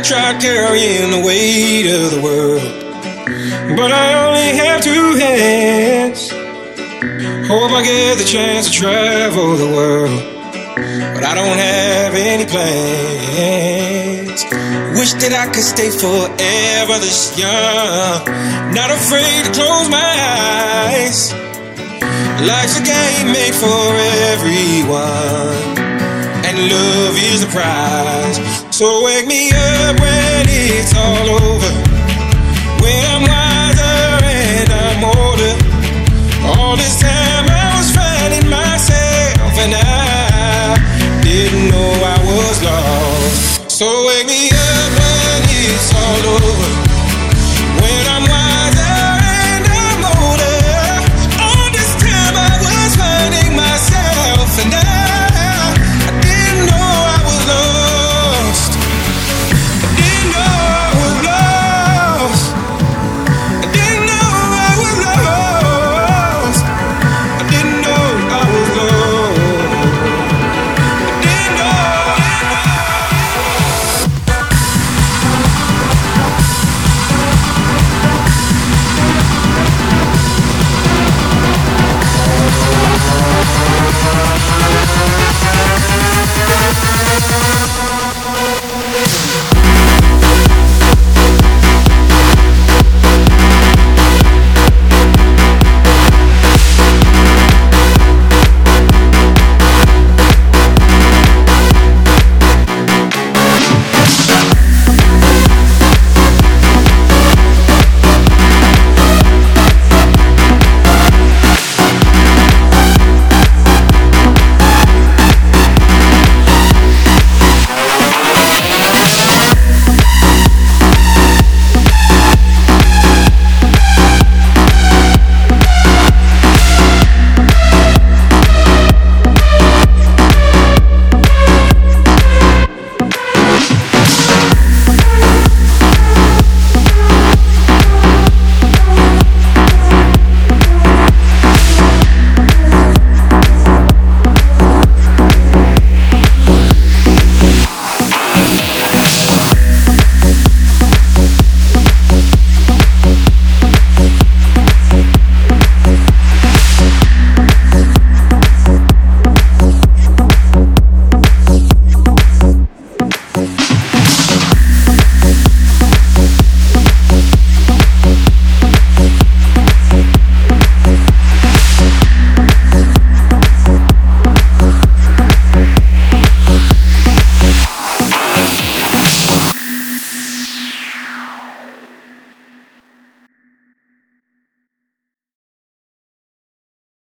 tried carrying the weight of the world, but I only have two hands. Hope I get the chance to travel the world, but I don't have any plans. Wish that I could stay forever this young, not afraid to close my eyes. Life's a game made for everyone, and love is the prize. So wake me up when it's all over, when I'm wiser and I'm older. All this time I was finding myself, and I didn't know I was lost. So wake me up when it's all over.